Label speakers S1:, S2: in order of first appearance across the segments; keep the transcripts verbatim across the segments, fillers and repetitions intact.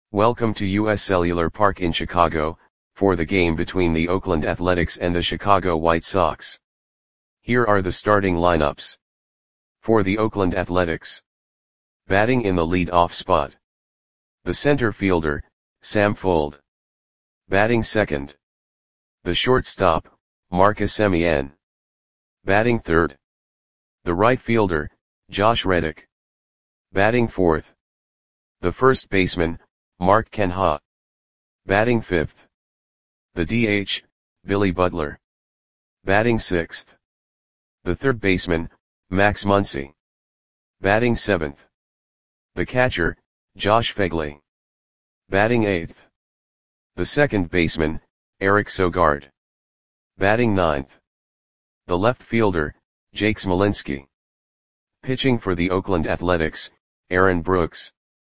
S1: Welcome to U S Cellular Park in Chicago, for the game between the Oakland Athletics and the Chicago White Sox. Here are the starting lineups. For the Oakland Athletics. Batting in the lead-off spot. The center fielder, Sam Fuld. Batting second. The shortstop, Marcus Semien. Batting third. The right fielder, Josh Reddick. Batting fourth. The first baseman, Mark Canha. Batting fifth. The D H, Billy Butler. Batting sixth. The third baseman, Max Muncy. Batting seventh. The catcher, Josh Phegley. Batting eighth. The second baseman, Eric Sogard. Batting ninth. The left fielder, Jake Smolinski. Pitching for the Oakland Athletics, Aaron Brooks.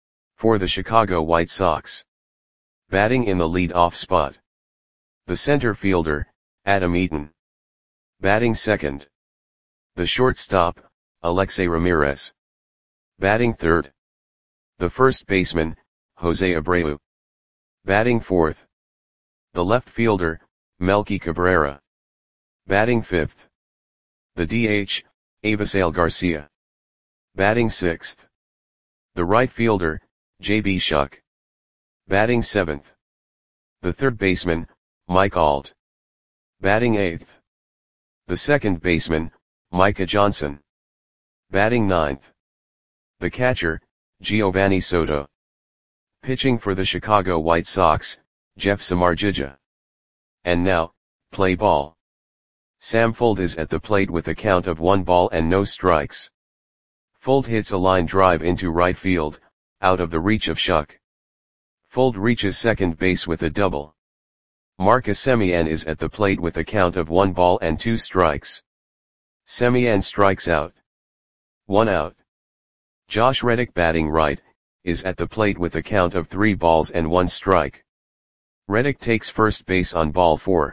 S1: For the Chicago White Sox. Batting in the lead-off spot. The center fielder, Adam Eaton. Batting second. The shortstop, Alexei Ramirez. Batting third. The first baseman, Jose Abreu. Batting fourth. The left fielder, Melky Cabrera. Batting fifth. The D H, Avisail Garcia. Batting sixth. The right fielder, J B Shuck. Batting seventh. The third baseman, Mike Alt. Batting eighth. The second baseman, Micah Johnson. Batting ninth. The catcher, Giovanni Soto. Pitching for the Chicago White Sox, Jeff Samardzija. And now, play ball. Sam Fuld is at the plate with a count of one ball and no strikes. Fuld hits a line drive into right field, out of the reach of Shuck. Fuld reaches second base with a double. Marcus Semien is at the plate with a count of one ball and two strikes. Semien strikes out. One out. Josh Reddick, batting right, is at the plate with a count of three balls and one strike. Reddick takes first base on ball four.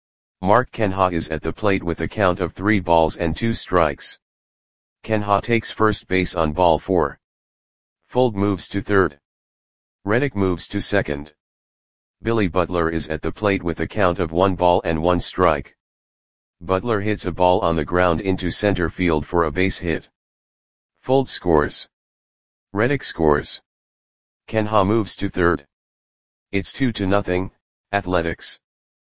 S1: Mark Canha is at the plate with a count of three balls and two strikes. Canha takes first base on ball four. Fuld moves to third. Reddick moves to second. Billy Butler is at the plate with a count of one ball and one strike. Butler hits a ball on the ground into center field for a base hit. Fuld scores. Reddick scores. Canha moves to third. It's two to nothing, Athletics.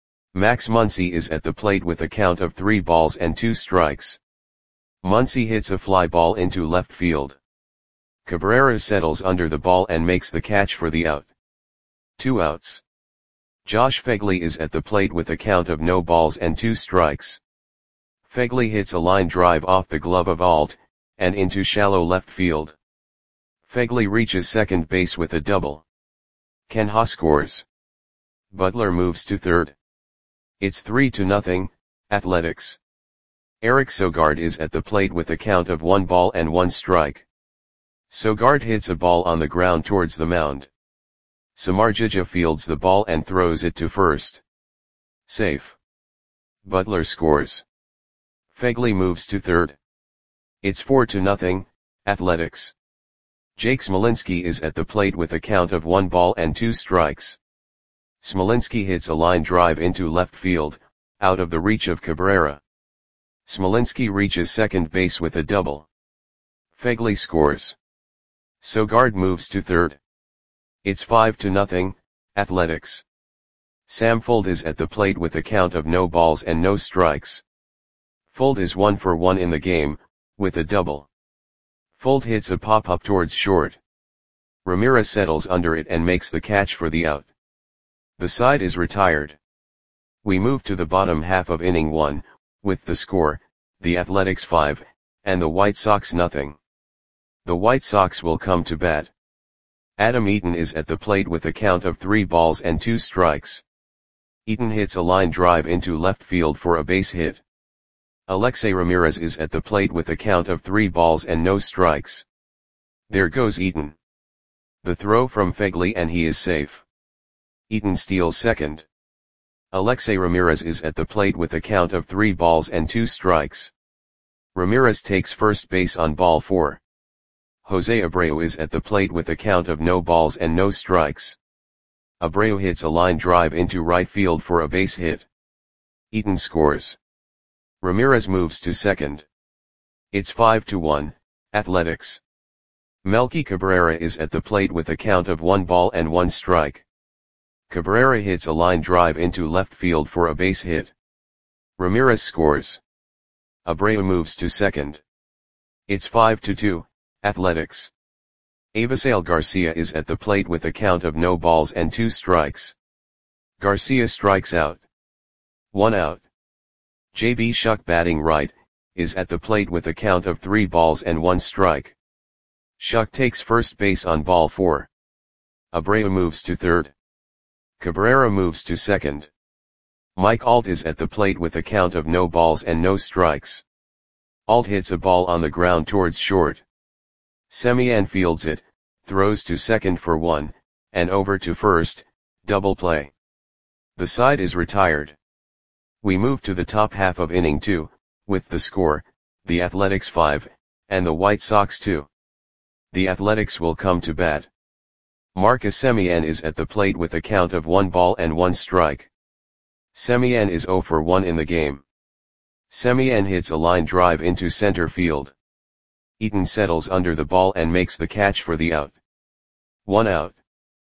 S1: Max Muncy is at the plate with a count of three balls and two strikes. Muncy hits a fly ball into left field. Cabrera settles under the ball and makes the catch for the out. Two outs. Josh Phegley is at the plate with a count of no balls and two strikes. Phegley hits a line drive off the glove of Alt, and into shallow left field. Phegley reaches second base with a double. Canha scores. Butler moves to third. It's three to nothing, Athletics. Eric Sogard is at the plate with a count of one ball and one strike. Sogard hits a ball on the ground towards the mound. Samardzija fields the ball and throws it to first. Safe. Butler scores. Phegley moves to third. It's four to nothing, Athletics. Jake Smolinski is at the plate with a count of one ball and two strikes. Smolinski hits a line drive into left field, out of the reach of Cabrera. Smolinski reaches second base with a double. Phegley scores. Sogard moves to third. It's five to nothing, Athletics. Sam Fuld is at the plate with a count of no balls and no strikes. Fuld is one for one in the game, with a double. Fuld hits a pop-up towards short. Ramirez settles under it and makes the catch for the out. The side is retired. We move to the bottom half of inning one, with the score, the Athletics five, and the White Sox nothing. The White Sox will come to bat. Adam Eaton is at the plate with a count of three balls and two strikes. Eaton hits a line drive into left field for a base hit. Alexei Ramirez is at the plate with a count of three balls and no strikes. There goes Eaton. The throw from Phegley and he is safe. Eaton steals second. Alexei Ramirez is at the plate with a count of three balls and two strikes. Ramirez takes first base on ball four. Jose Abreu is at the plate with a count of no balls and no strikes. Abreu hits a line drive into right field for a base hit. Eaton scores. Ramirez moves to second. It's five to one, Athletics. Melky Cabrera is at the plate with a count of one ball and one strike. Cabrera hits a line drive into left field for a base hit. Ramirez scores. Abreu moves to second. It's five to two, Athletics. Avisail Garcia is at the plate with a count of no balls and two strikes. Garcia strikes out. One out. J B Shuck batting right, is at the plate with a count of three balls and one strike. Shuck takes first base on ball four. Abreu moves to third. Cabrera moves to second. Mike Alt is at the plate with a count of no balls and no strikes. Alt hits a ball on the ground towards short. Semien fields it, throws to second for one, and over to first, double play. The side is retired. We move to the top half of inning two, with the score, the Athletics five, and the White Sox two. The Athletics will come to bat. Marcus Semien is at the plate with a count of one ball and one strike. Semien is zero for one in the game. Semien hits a line drive into center field. Eaton settles under the ball and makes the catch for the out. One out.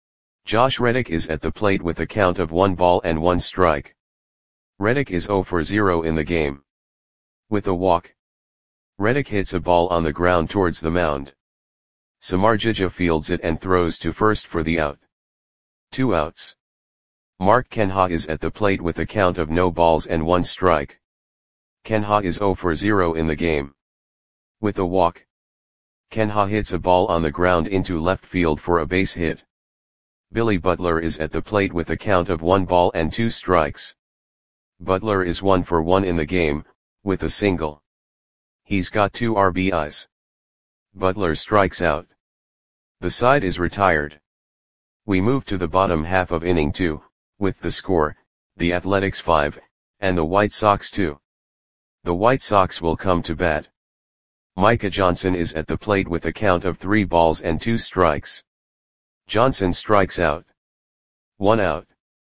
S1: Josh Reddick is at the plate with a count of one ball and one strike. Reddick is zero for zero in the game. With a walk. Reddick hits a ball on the ground towards the mound. Samardzija fields it and throws to first for the out. Two outs. Mark Canha is at the plate with a count of no balls and one strike. Canha is zero for zero in the game. With a walk. Canha hits a ball on the ground into left field for a base hit. Billy Butler is at the plate with a count of one ball and two strikes. Butler is one for one in the game, with a single. He's got two R B Is. Butler strikes out. The side is retired. We move to the bottom half of inning two, with the score, the Athletics five, and the White Sox two. The White Sox will come to bat. Micah Johnson is at the plate with a count of three balls and two strikes. Johnson strikes out. One out.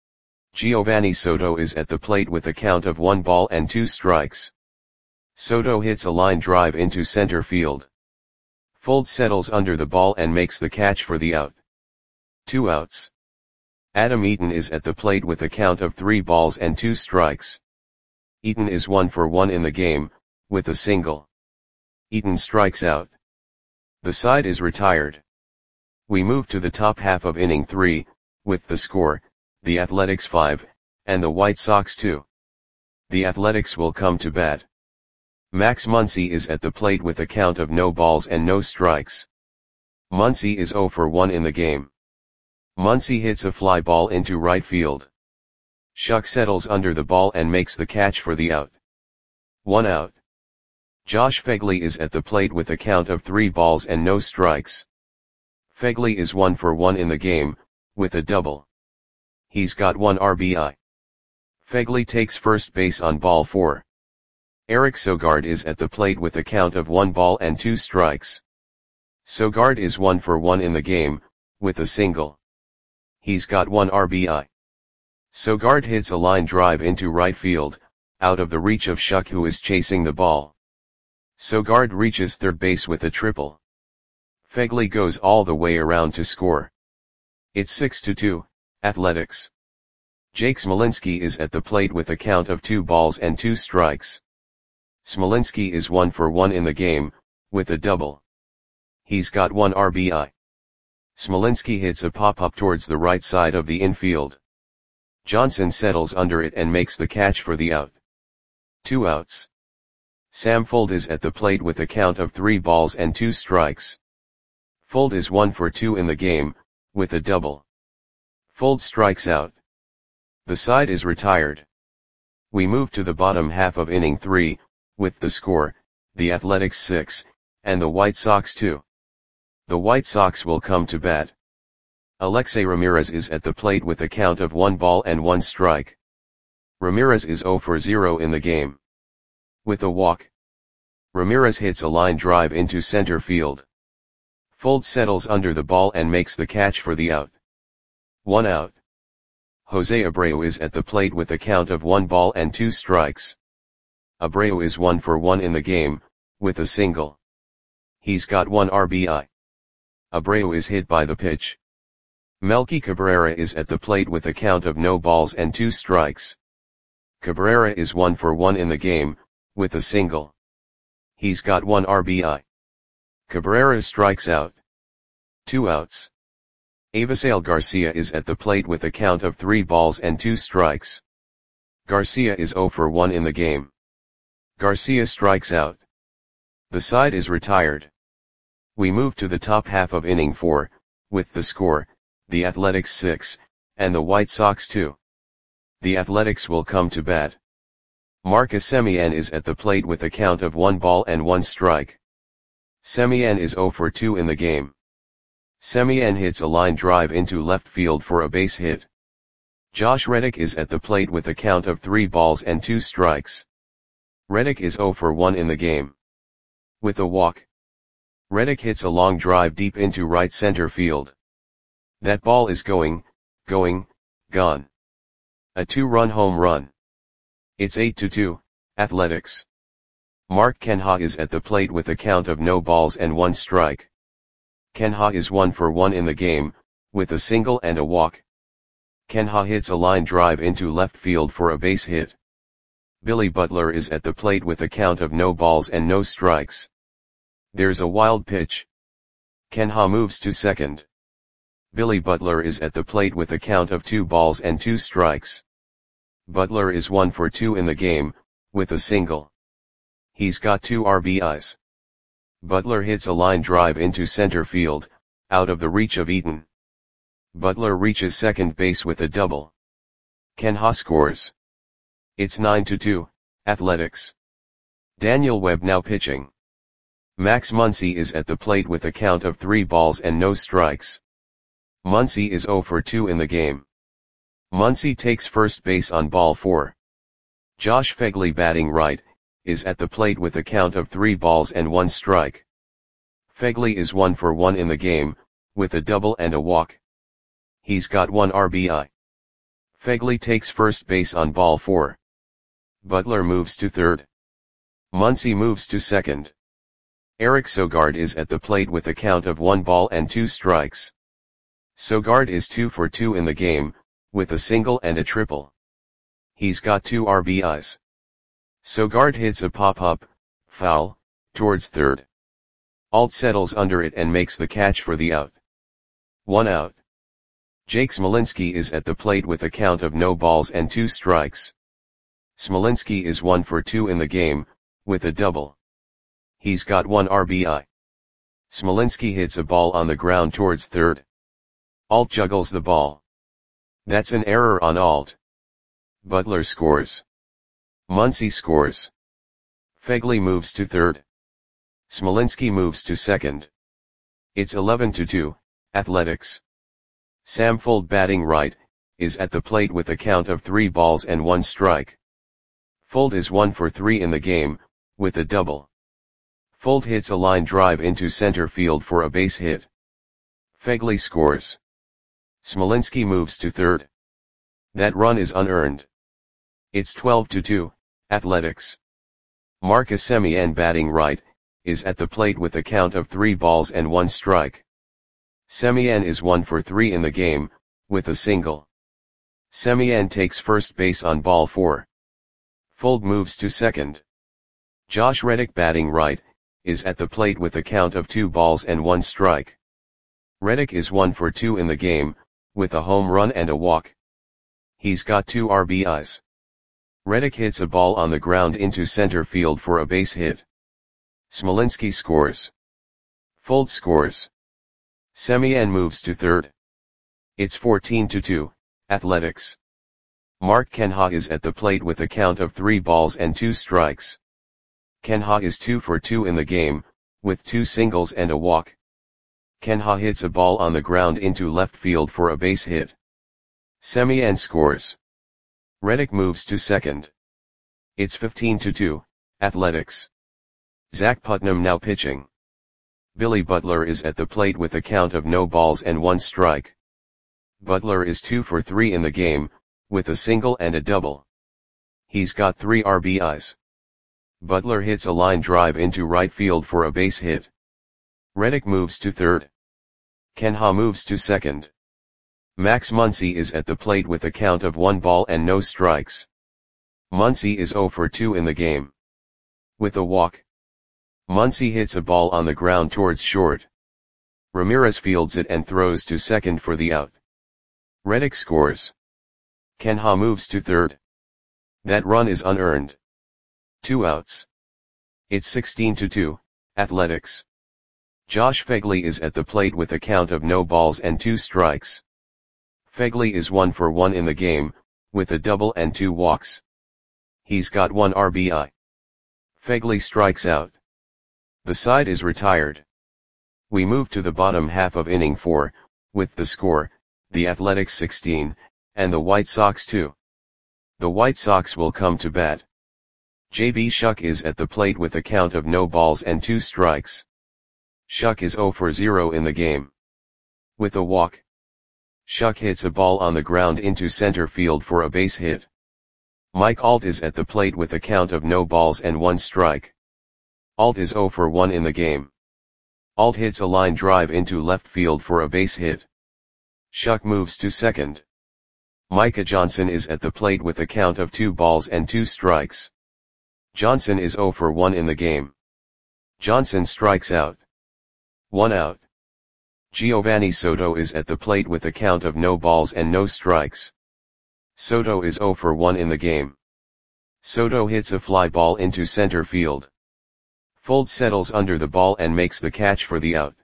S1: Giovanni Soto is at the plate with a count of one ball and two strikes. Soto hits a line drive into center field. Fold settles under the ball and makes the catch for the out. Two outs. Adam Eaton is at the plate with a count of three balls and two strikes. Eaton is one for one in the game, with a single. Eaton strikes out. The side is retired. We move to the top half of inning three, with the score, the Athletics five, and the White Sox two. The Athletics will come to bat. Max Muncy is at the plate with a count of no balls and no strikes. Muncy is zero for one in the game. Muncy hits a fly ball into right field. Shuck settles under the ball and makes the catch for the out. One out. Josh Phegley is at the plate with a count of three balls and no strikes. Phegley is one for one in the game, with a double. He's got one R B I. Phegley takes first base on ball four. Eric Sogard is at the plate with a count of one ball and two strikes. Sogard is one for one in the game, with a single. He's got one R B I. Sogard hits a line drive into right field, out of the reach of Shuck who is chasing the ball. Sogard reaches third base with a triple. Phegley goes all the way around to score. It's six to two, Athletics. Jake Smolinski is at the plate with a count of two balls and two strikes. Smolinski is one for one in the game, with a double. He's got one R B I. Smolinski hits a pop-up towards the right side of the infield. Johnson settles under it and makes the catch for the out. Two outs. Sam Fuld is at the plate with a count of three balls and two strikes. Fuld is one for two in the game, with a double. Fuld strikes out. The side is retired. We move to the bottom half of inning three, with the score, the Athletics six, and the White Sox two. The White Sox will come to bat. Alexei Ramirez is at the plate with a count of one ball and one strike. Ramirez is zero for zero in the game. With a walk. Ramirez hits a line drive into center field. Fold settles under the ball and makes the catch for the out. One out. Jose Abreu is at the plate with a count of one ball and two strikes. Abreu is one for one in the game, with a single. He's got one R B I. Abreu is hit by the pitch. Melky Cabrera is at the plate with a count of no balls and two strikes. Cabrera is one for one in the game, with a single. He's got one R B I. Cabrera strikes out. Two outs. Avisail Garcia is at the plate with a count of three balls and two strikes. Garcia is zero for one in the game. Garcia strikes out. The side is retired. We move to the top half of inning four, with the score, the Athletics six, and the White Sox two. The Athletics will come to bat. Marcus Semien is at the plate with a count of one ball and one strike. Semien is zero for two in the game. Semien hits a line drive into left field for a base hit. Josh Reddick is at the plate with a count of three balls and two strikes. Reddick is zero for one in the game. With a walk. Reddick hits a long drive deep into right center field. That ball is going, going, gone. A two-run home run. It's eight to two, Athletics. Mark Canha is at the plate with a count of no balls and one strike. Canha is one for one in the game, with a single and a walk. Canha hits a line drive into left field for a base hit. Billy Butler is at the plate with a count of no balls and no strikes. There's a wild pitch. Canha moves to second. Billy Butler is at the plate with a count of two balls and two strikes. Butler is one for two in the game, with a single. He's got two R B Is. Butler hits a line drive into center field, out of the reach of Eaton. Butler reaches second base with a double. Canha scores. It's nine to two, Athletics. Daniel Webb now pitching. Max Muncy is at the plate with a count of three balls and no strikes. Muncy is zero for two in the game. Muncy takes first base on ball four. Josh Phegley batting right, is at the plate with a count of three balls and one strike. Phegley is one for one in the game, with a double and a walk. He's got one R B I. Phegley takes first base on ball four. Butler moves to third. Muncy moves to second. Eric Sogard is at the plate with a count of one ball and two strikes. Sogard is two for two in the game, with a single and a triple. He's got two R B Is. Sogard hits a pop-up, foul, towards third. Alt settles under it and makes the catch for the out. One out. Jake Smolinski is at the plate with a count of no balls and two strikes. Smolinski is one for two in the game, with a double. He's got one R B I. Smolinski hits a ball on the ground towards third. Alt juggles the ball. That's an error on Alt. Butler scores. Muncy scores. Phegley moves to third. Smolinski moves to second. It's eleven to two, Athletics. Sam Fuld batting right, is at the plate with a count of three balls and one strike. Fuld is one for three in the game, with a double. Fuld hits a line drive into center field for a base hit. Phegley scores. Smolinski moves to third. That run is unearned. It's twelve to two, Athletics. Marcus Semien batting right, is at the plate with a count of three balls and one strike. Semien is one for three in the game, with a single. Semien takes first base on ball four. Fuld moves to second. Josh Reddick batting right, is at the plate with a count of two balls and one strike. Reddick is one for two in the game, with a home run and a walk. He's got two R B Is. Reddick hits a ball on the ground into center field for a base hit. Smolinski scores. Fuld scores. Semien moves to third. It's fourteen to two, Athletics. Mark Canha is at the plate with a count of three balls and two strikes. Canha is two for two in the game, with two singles and a walk. Canha hits a ball on the ground into left field for a base hit. Semien scores. Reddick moves to second. It's fifteen to two, Athletics. Zach Putnam now pitching. Billy Butler is at the plate with a count of no balls and one strike. Butler is two for three in the game, with a single and a double. He's got three R B Is. Butler hits a line drive into right field for a base hit. Reddick moves to third. Ken Ha moves to second. Max Muncy is at the plate with a count of one ball and no strikes. Muncy is zero for two in the game. With a walk. Muncy hits a ball on the ground towards short. Ramirez fields it and throws to second for the out. Reddick scores. Ken Ha moves to third. That run is unearned. Two outs. It's sixteen to two, Athletics. Josh Phegley is at the plate with a count of no balls and two strikes. Phegley is one for one in the game, with a double and two walks. He's got one R B I. Phegley strikes out. The side is retired. We move to the bottom half of inning four, with the score, the Athletics sixteen, and the White Sox two. The White Sox will come to bat. J B Shuck is at the plate with a count of no balls and two strikes. Shuck is zero for zero in the game. With a walk. Shuck hits a ball on the ground into center field for a base hit. Mike Alt is at the plate with a count of no balls and one strike. Alt is zero for one in the game. Alt hits a line drive into left field for a base hit. Shuck moves to second. Micah Johnson is at the plate with a count of two balls and two strikes. Johnson is zero for one in the game. Johnson strikes out. One out. Giovanni Soto is at the plate with a count of no balls and no strikes. Soto is zero for one in the game. Soto hits a fly ball into center field. Fold settles under the ball and makes the catch for the out.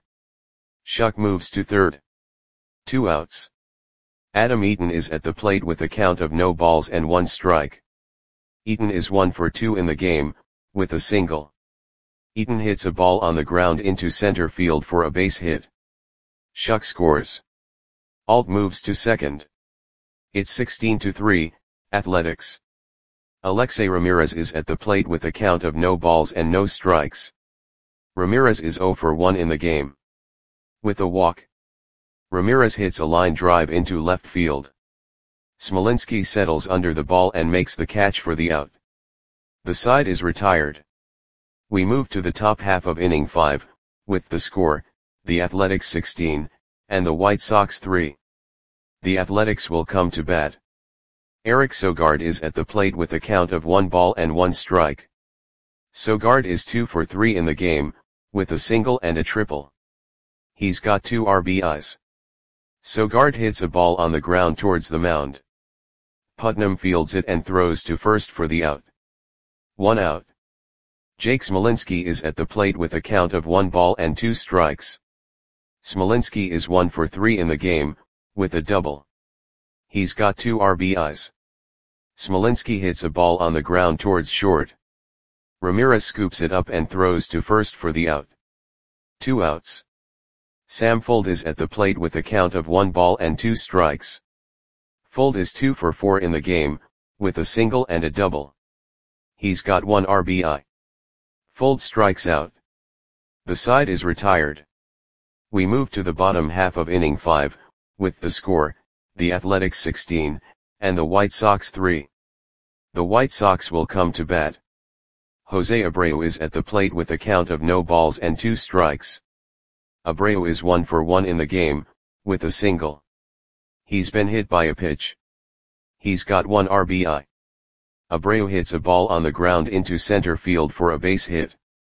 S1: Shuck moves to third. Two outs. Adam Eaton is at the plate with a count of no balls and one strike. Eaton is one for two in the game, with a single. Eaton hits a ball on the ground into center field for a base hit. Shuck scores. Alt moves to second. It's sixteen to three, Athletics. Alexei Ramirez is at the plate with a count of no balls and no strikes. Ramirez is zero for one in the game. With a walk. Ramirez hits a line drive into left field. Smolinski settles under the ball and makes the catch for the out. The side is retired. We move to the top half of inning five, with the score, the Athletics sixteen, and the White Sox three. The Athletics will come to bat. Eric Sogard is at the plate with a count of one ball and one strike. Sogard is two for three in the game, with a single and a triple. He's got two R B Is. Sogard hits a ball on the ground towards the mound. Putnam fields it and throws to first for the out. One out. Jake Smolinski is at the plate with a count of one ball and two strikes. Smolinski is one for three in the game, with a double. He's got two R B Is. Smolinski hits a ball on the ground towards short. Ramirez scoops it up and throws to first for the out. Two outs. Sam Fuld is at the plate with a count of one ball and two strikes. Fuld is two for four in the game, with a single and a double. He's got one R B I. Fuld strikes out. The side is retired. We move to the bottom half of inning five, with the score, the Athletics sixteen, and the White Sox three. The White Sox will come to bat. Jose Abreu is at the plate with a count of no balls and two strikes. Abreu is one for one in the game, with a single. He's been hit by a pitch. He's got one R B I. Abreu hits a ball on the ground into center field for a base hit.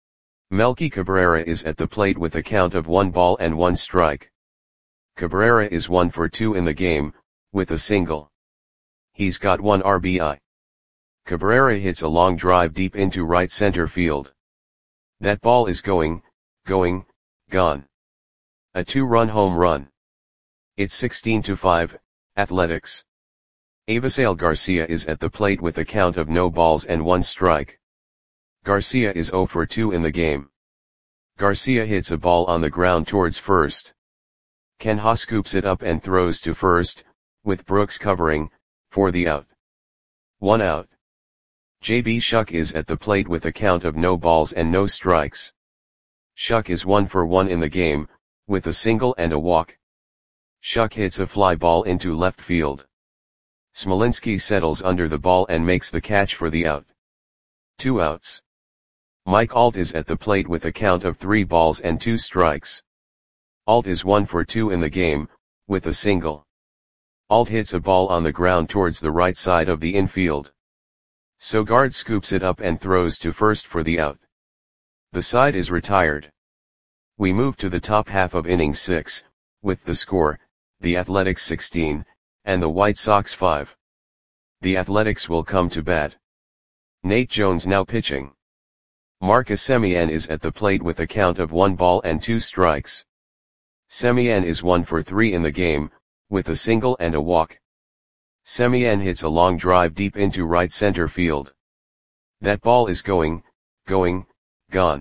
S1: Melky Cabrera is at the plate with a count of one ball and one strike. Cabrera is one for two in the game, with a single. He's got one R B I. Cabrera hits a long drive deep into right center field. That ball is going, going, gone. A two-run home run. It's sixteen to five, Athletics. Avisail Garcia is at the plate with a count of no balls and one strike. Garcia is zero for two in the game. Garcia hits a ball on the ground towards first. Ken Ha scoops it up and throws to first, with Brooks covering, for the out. One out. J B Shuck is at the plate with a count of no balls and no strikes. Shuck is one for one in the game, with a single and a walk. Shuck hits a fly ball into left field. Smolinski settles under the ball and makes the catch for the out. Two outs. Mike Alt is at the plate with a count of three balls and two strikes. Alt is one for two in the game, with a single. Alt hits a ball on the ground towards the right side of the infield. Sogard scoops it up and throws to first for the out. The side is retired. We move to the top half of inning six, with the score, the Athletics sixteen, and the White Sox five. The Athletics will come to bat. Nate Jones now pitching. Marcus Semien is at the plate with a count of one ball and two strikes. Semien is one for three in the game, with a single and a walk. Semien hits a long drive deep into right center field. That ball is going, going, gone.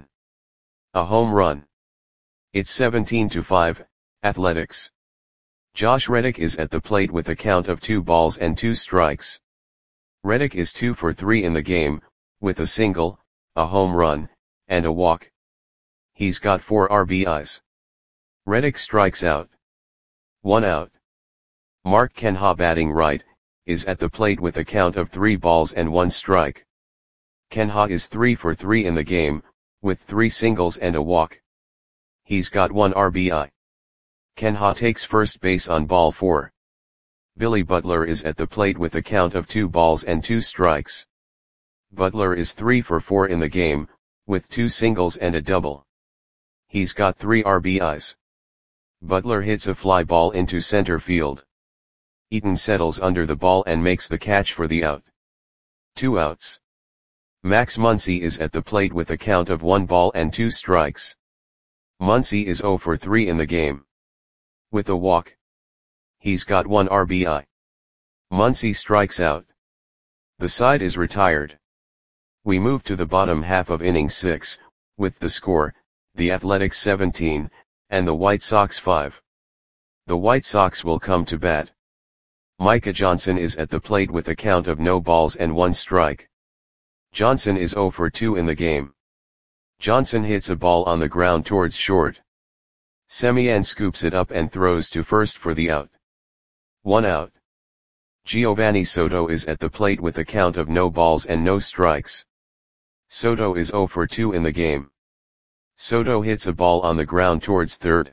S1: A home run. It's seventeen to five, Athletics. Josh Reddick is at the plate with a count of two balls and two strikes. Reddick is two for three in the game, with a single, a home run, and a walk. He's got four R B Is. Reddick strikes out. One out. Mark Canha, batting right, is at the plate with a count of three balls and one strike. Canha is three for three in the game, with three singles and a walk. He's got one R B I. Canha takes first base on ball four. Billy Butler is at the plate with a count of two balls and two strikes. Butler is three for four in the game, with two singles and a double. He's got three R B Is. Butler hits a fly ball into center field. Eaton settles under the ball and makes the catch for the out. Two outs. Max Muncy is at the plate with a count of one ball and two strikes. Muncy is zero for three in the game. With a walk. He's got one R B I. Muncy strikes out. The side is retired. We move to the bottom half of inning six, with the score, the Athletics seventeen, and the White Sox five. The White Sox will come to bat. Micah Johnson is at the plate with a count of no balls and one strike. Johnson is zero for two in the game. Johnson hits a ball on the ground towards short. Semien scoops it up and throws to first for the out. One out. Giovanni Soto is at the plate with a count of no balls and no strikes. Soto is zero for two in the game. Soto hits a ball on the ground towards third.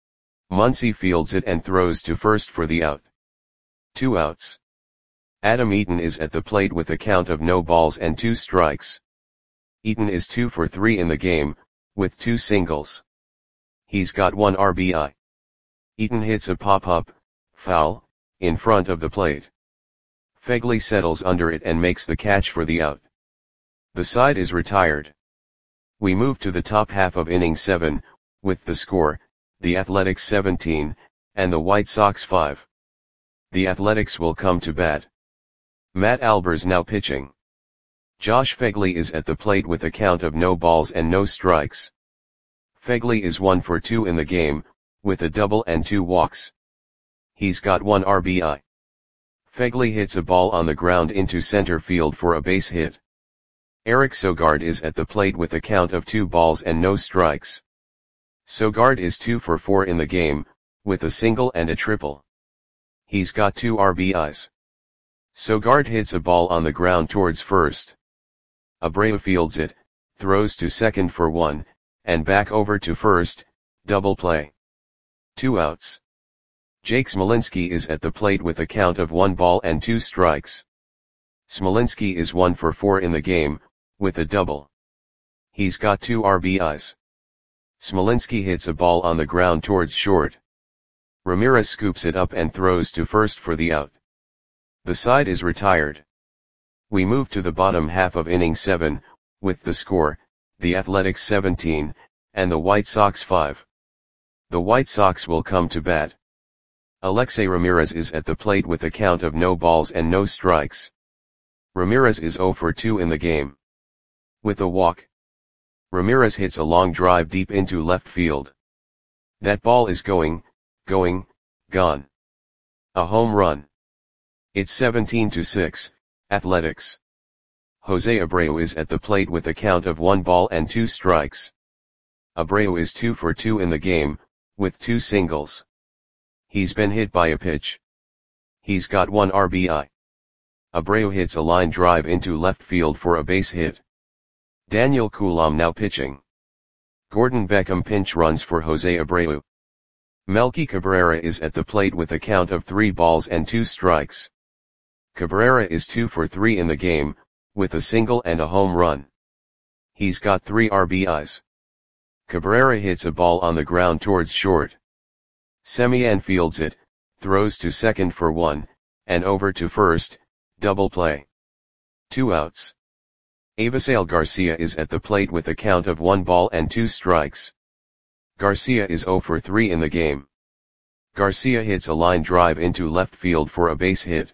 S1: Muncy fields it and throws to first for the out. Two outs. Adam Eaton is at the plate with a count of no balls and two strikes. Eaton is two for three in the game, with two singles. He's got one R B I. Eaton hits a pop-up, foul, in front of the plate. Fegley settles under it and makes the catch for the out. The side is retired. We move to the top half of inning seven, with the score, the Athletics seventeen, and the White Sox five. The Athletics will come to bat. Matt Albers now pitching. Josh Fegley is at the plate with a count of no balls and no strikes. Fegley is one for two in the game, with a double and two walks. He's got one R B I. Fegley hits a ball on the ground into center field for a base hit. Eric Sogard is at the plate with a count of two balls and no strikes. Sogard is two for four in the game, with a single and a triple. He's got two R B Is. Sogard hits a ball on the ground towards first. Abreu fields it, throws to second for one, and back over to first, double play. Two outs. Jake Smolinski is at the plate with a count of one ball and two strikes. Smolinski is one for four in the game, with a double. He's got two R B Is. Smolinski hits a ball on the ground towards short. Ramirez scoops it up and throws to first for the out. The side is retired. We move to the bottom half of inning seven, with the score, the Athletics seventeen, and the White Sox five. The White Sox will come to bat. Alexei Ramirez is at the plate with a count of no balls and no strikes. Ramirez is zero for two in the game. With a walk. Ramirez hits a long drive deep into left field. That ball is going, going, gone. A home run. It's seventeen to six, Athletics. Jose Abreu is at the plate with a count of one ball and two strikes. Abreu is two for two in the game, with two singles. He's been hit by a pitch. He's got one R B I. Abreu hits a line drive into left field for a base hit. Daniel Coulomb now pitching. Gordon Beckham pinch runs for Jose Abreu. Melky Cabrera is at the plate with a count of three balls and two strikes. Cabrera is two for three in the game, with a single and a home run. He's got three R B Is. Cabrera hits a ball on the ground towards short. Semien fields it, throws to second for one, and over to first, double play. Two outs. Avisail Garcia is at the plate with a count of one ball and two strikes. Garcia is zero for three in the game. Garcia hits a line drive into left field for a base hit.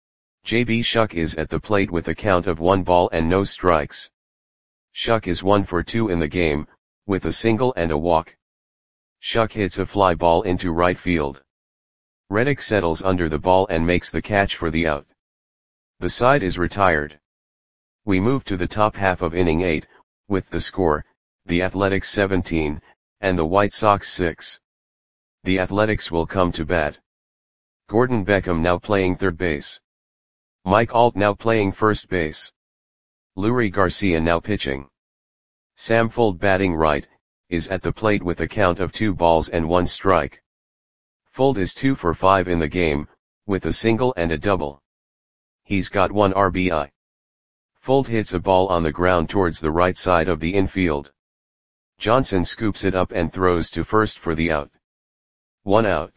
S1: J B Shuck is at the plate with a count of one ball and no strikes. Shuck is one for two in the game, with a single and a walk. Shuck hits a fly ball into right field. Reddick settles under the ball and makes the catch for the out. The side is retired. We move to the top half of inning eight, with the score, the Athletics seventeen, and the White Sox six. The Athletics will come to bat. Gordon Beckham now playing third base. Mike Alt now playing first base. Leury Garcia now pitching. Sam Fuld batting right, is at the plate with a count of two balls and one strike. Fuld is two for five in the game, with a single and a double. He's got one R B I. Fuld hits a ball on the ground towards the right side of the infield. Johnson scoops it up and throws to first for the out. One out.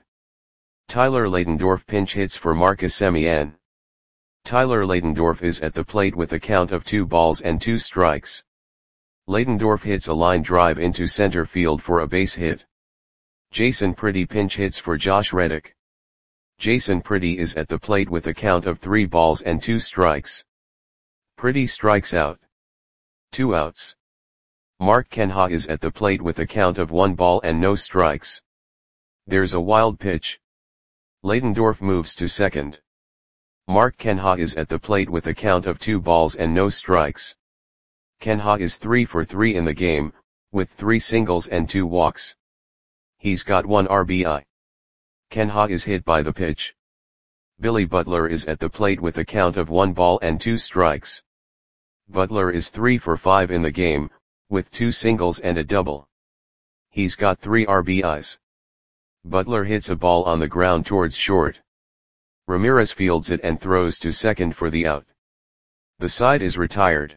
S1: Tyler Ladendorf pinch hits for Marcus Semien. Tyler Ladendorf is at the plate with a count of two balls and two strikes. Ladendorf hits a line drive into center field for a base hit. Jason Pretty pinch hits for Josh Reddick. Jason Pretty is at the plate with a count of three balls and two strikes. Pretty strikes out. Two outs. Mark Kenha is at the plate with a count of one ball and no strikes. There's a wild pitch. Ladendorf moves to second. Mark Kenha is at the plate with a count of two balls and no strikes. Kenha is three for three in the game, with three singles and two walks. He's got one R B I. Kenha is hit by the pitch. Billy Butler is at the plate with a count of one ball and two strikes. Butler is three for five in the game, with two singles and a double. He's got three R B Is. Butler hits a ball on the ground towards short. Ramirez fields it and throws to second for the out. The side is retired.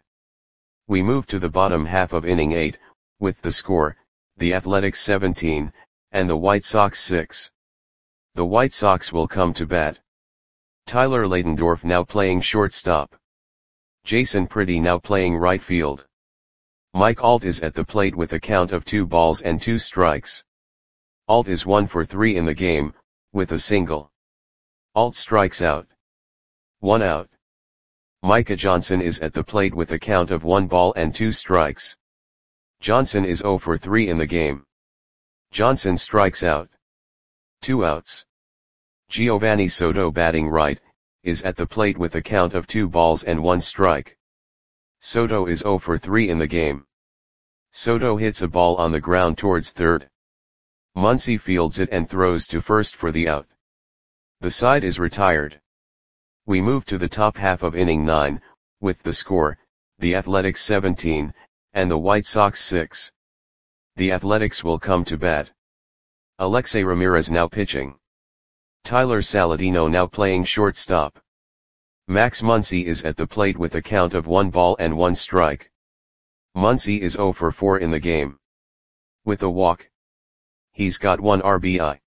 S1: We move to the bottom half of inning eight, with the score, the Athletics seventeen, and the White Sox six. The White Sox will come to bat. Tyler Ladendorf now playing shortstop. Jason Pretty now playing right field. Mike Alt is at the plate with a count of two balls and two strikes. Alt is one for three in the game, with a single. Alt strikes out. One out. Micah Johnson is at the plate with a count of one ball and two strikes. Johnson is zero for three in the game. Johnson strikes out. Two outs. Giovanni Soto batting right, is at the plate with a count of two balls and one strike. Soto is zero for three in the game. Soto hits a ball on the ground towards third. Muncy fields it and throws to first for the out. The side is retired. We move to the top half of inning nine, with the score, the Athletics seventeen, and the White Sox six. The Athletics will come to bat. Alexei Ramirez now pitching. Tyler Saladino now playing shortstop. Max Muncy is at the plate with a count of one ball and one strike. Muncy is zero for four in the game. With a walk. He's got one R B I.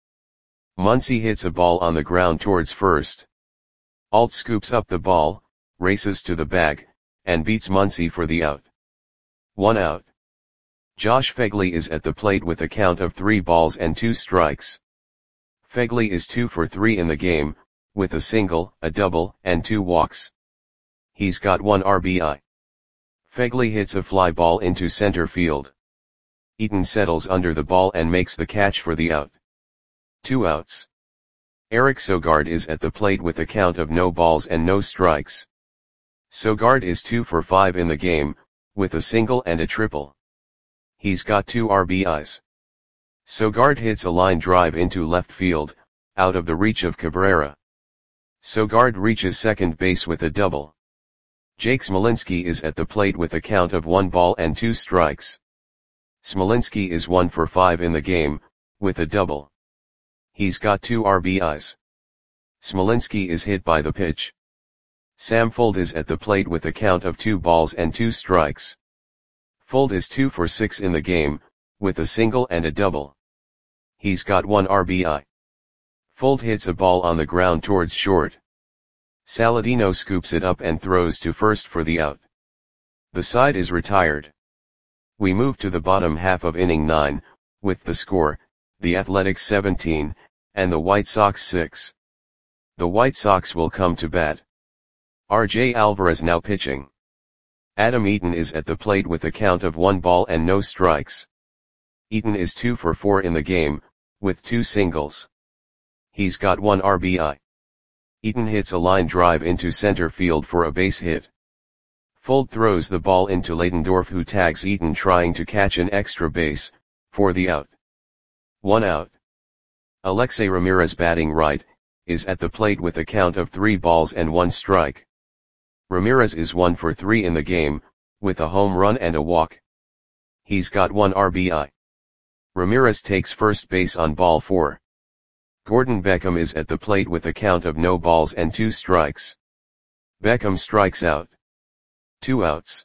S1: Muncy hits a ball on the ground towards first. Alt scoops up the ball, races to the bag, and beats Muncy for the out. One out. Josh Phegley is at the plate with a count of three balls and two strikes. Phegley is two for three in the game, with a single, a double, and two walks. He's got one R B I. Phegley hits a fly ball into center field. Eaton settles under the ball and makes the catch for the out. Two outs. Eric Sogard is at the plate with a count of no balls and no strikes. Sogard is two for five in the game, with a single and a triple. He's got two R B Is. Sogard hits a line drive into left field, out of the reach of Cabrera. Sogard reaches second base with a double. Jake Smolinski is at the plate with a count of one ball and two strikes. Smolinski is one for five in the game, with a double. He's got two R B Is. Smolinski is hit by the pitch. Sam Fuld is at the plate with a count of two balls and two strikes. Fuld is two for six in the game, with a single and a double. He's got one R B I. Fuld hits a ball on the ground towards short. Saladino scoops it up and throws to first for the out. The side is retired. We move to the bottom half of inning nine, with the score, the Athletics seventeen, and the White Sox six. The White Sox will come to bat. R J Alvarez now pitching. Adam Eaton is at the plate with a count of one ball and no strikes. Eaton is two for four in the game, with two singles. He's got one R B I. Eaton hits a line drive into center field for a base hit. Fuld throws the ball into Leitendorf, who tags Eaton trying to catch an extra base, for the out. One out. Alexei Ramirez, batting right, is at the plate with a count of three balls and one strike. Ramirez is one for three in the game, with a home run and a walk. He's got one R B I. Ramirez takes first base on ball four. Gordon Beckham is at the plate with a count of no balls and two strikes. Beckham strikes out. Two outs.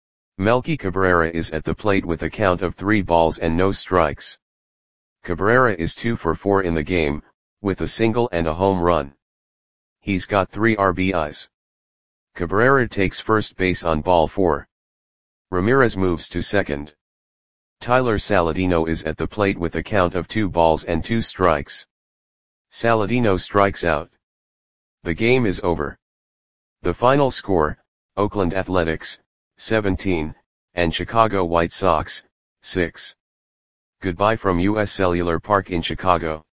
S1: Melky Cabrera is at the plate with a count of three balls and no strikes. Cabrera is two for four in the game, with a single and a home run. He's got three R B Is. Cabrera takes first base on ball four. Ramirez moves to second. Tyler Saladino is at the plate with a count of two balls and two strikes. Saladino strikes out. The game is over. The final score, Oakland Athletics, seventeen, and Chicago White Sox, six. Goodbye from U S Cellular Park in Chicago.